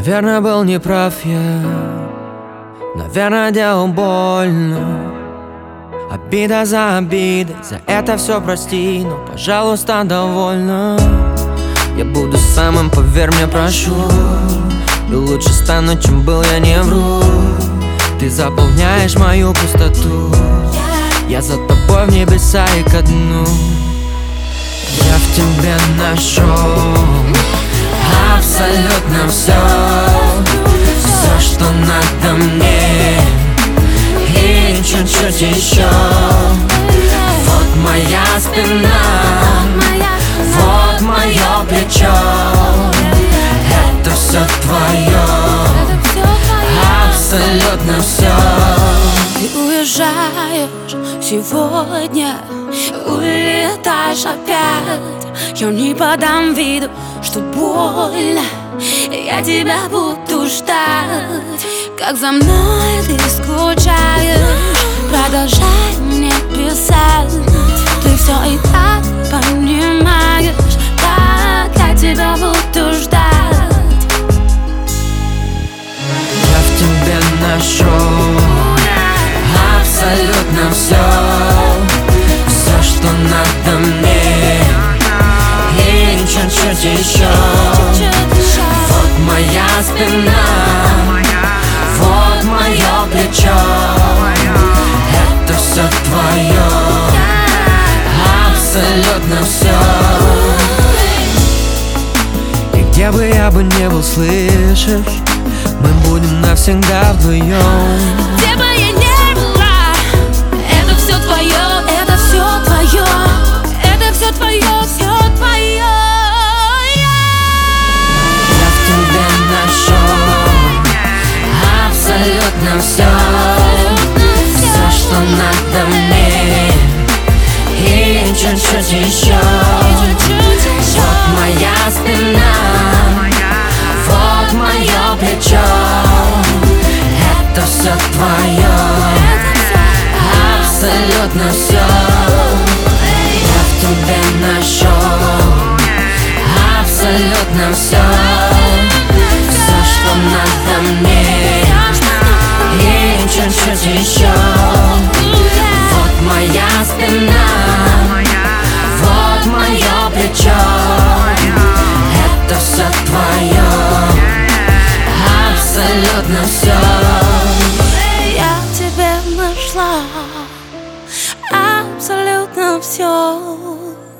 Наверное, был неправ я, наверное, делал больно. Обида за обидой, за это все прости, но, пожалуйста, довольно. Я буду самым, поверь мне, прошу, и лучше стану, чем был, я не вру. Ты заполняешь мою пустоту, я за тобой в небеса и ко дну. Я в тебе нашел абсолютно все, все, что надо мне, и чуть-чуть еще. Вот моя спина, вот мое плечо, это все твое, абсолютно все. Ты уезжаешь сегодня, улетаешь опять. Я не подам виду, что больно, я тебя буду ждать. Как за мной ты скучаешь, продолжай мне писать. Ты все и так понимаешь, как я тебя буду ждать. Я в тебе нашел абсолютно все, все, что надо мне, и чуть-чуть еще. Вот моя спина, вот мое плечо, это все твое, абсолютно все. И где бы я бы не был, слышишь, мы будем навсегда вдвоем. Где бы я ни была, это все твое, это все твое, это все твое, все твое. Я в тебе нашел абсолютно все, все, что надо мне, и чуть-чуть еще. Вот моя спина, вот мое плечо, это все твое, абсолютно все. Я в тебе нашел абсолютно все, все, что надо мне, и чуть-чуть еще. Вот моя спина, вот мое плечо, это все твое, абсолютно все. Я в тебе нашла абсолютно все.